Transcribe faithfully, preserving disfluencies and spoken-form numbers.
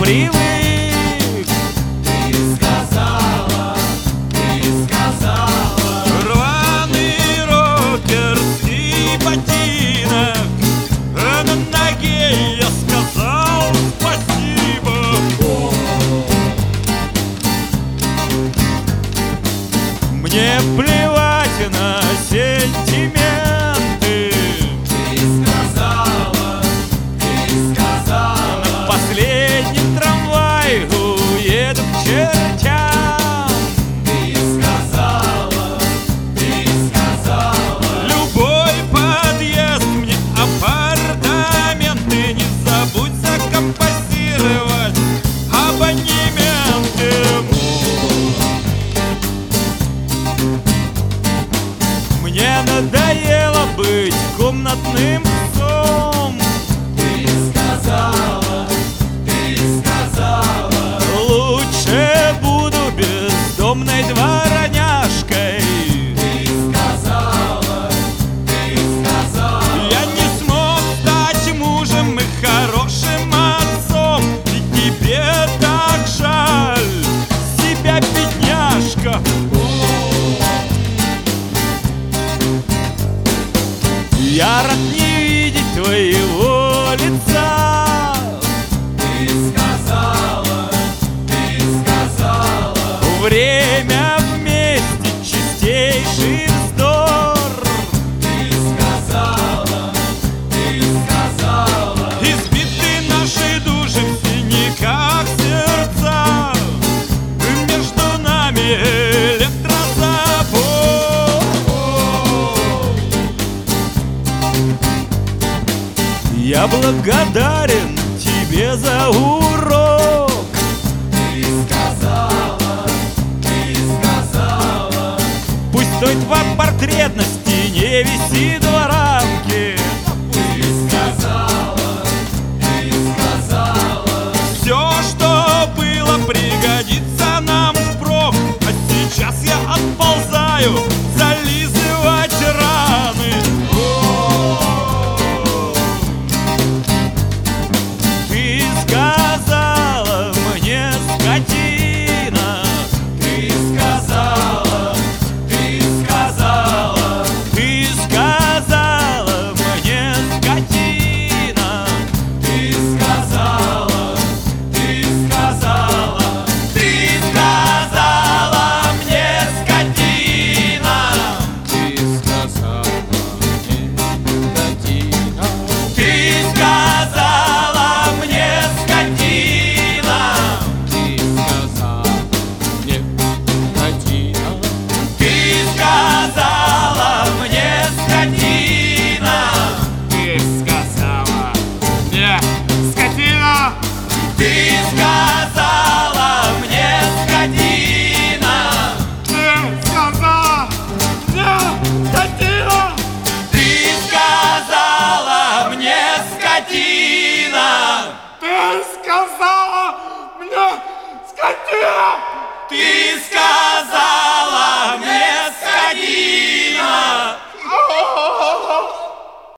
привык. Ты сказала, ты сказала. Рваный рокерский ботинок, а на ноге я сказал спасибо. Мне плевать на сентименты. Ты сказала, ты сказала. На последнем трамвае уеду к чертям. Ты сказала, ты сказала. Любой подъезд мне апартаменты. Не забудь закомпостировать абонементы. Мне надоело быть комнатным псом. Ты сказала, ты сказала. Лучше буду бездомной дворняжкой. Ты сказала, ты сказала. Я не смог стать мужем и хорошим отцом. И тебе так жаль себя, бедняжка. Я рад не видеть твоего лица. Ты сказала, ты сказала. Время вместе чистейший вздор. Ты сказала, ты сказала. Избиты наши души в синяках сердца. Между нами электрозабор. Я благодарен тебе за урок. Ты сказала, ты сказала. Пусть твой портрет на стене висит в рамке. Ты сказала, ты сказала. Все, что было, пригодится нам впрок. А сейчас я отползаю зализывать раны. Ты сказала мне, скотина. Ты сказала, ты сказала. Ты сказала мне, скотина. Ты сказала, ты сказала. Ты сказала мне, скотина. Ты сказала мне, скотина. Ты сказала мне, скотина. Ты сказала мне, скотина. Ты сказала мне, скотина. Ты сказала мне, скотина. Ты сказала мне, скотина. Ты сказала мне, скотина. Ты сказала мне, скотина. Ты сказала мне, скотина. Ты сказала мне, скотина.